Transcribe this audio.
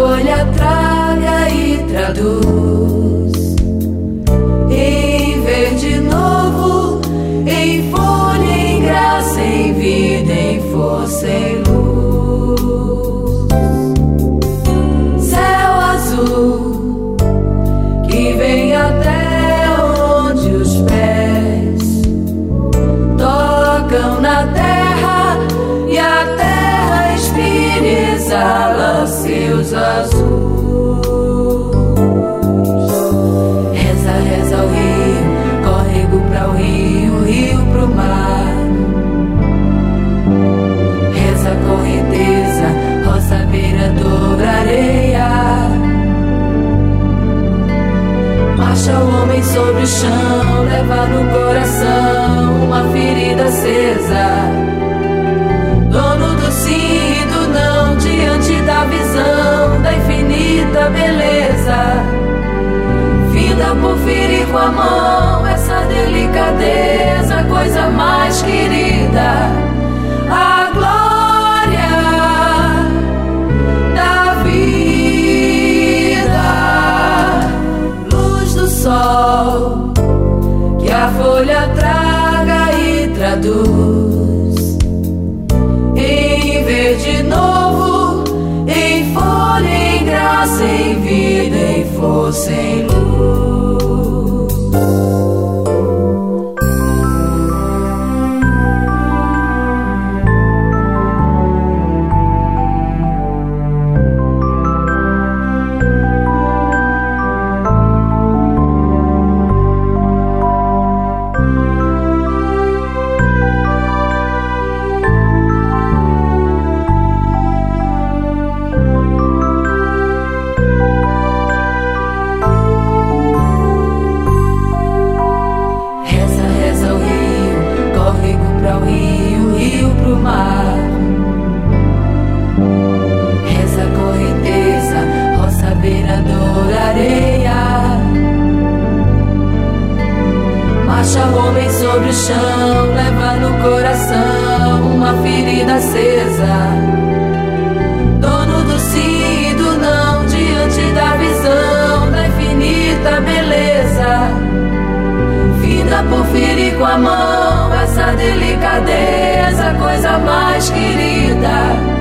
folha traga e traduz em verde novo, em folha, em graça, em vida, em força, em luz. Céu azul que vem até onde os pés tocam na terra, e a terra expira e exala seus azuis. Reza, reza o rio, córrego pra o rio pro mar. Reza a correnteza, roça, beira, areia. Marcha o homem sobre o chão, leva no coração uma ferida acesa. Dono do sim e do não, diante da visão da infinita beleza. Finda por ferir com a mão essa delicadeza, coisa mais querida. A glória da vida. Luz do sol que a folha traga e traduz em verde novo, em folha, em graça, em vida, em força, em luz. Marcha o homem sobre o chão, leva no coração uma ferida acesa. Dono do sim e do não, diante da visão da infinita beleza. Finda por ferir com a mão essa delicadeza, coisa mais querida.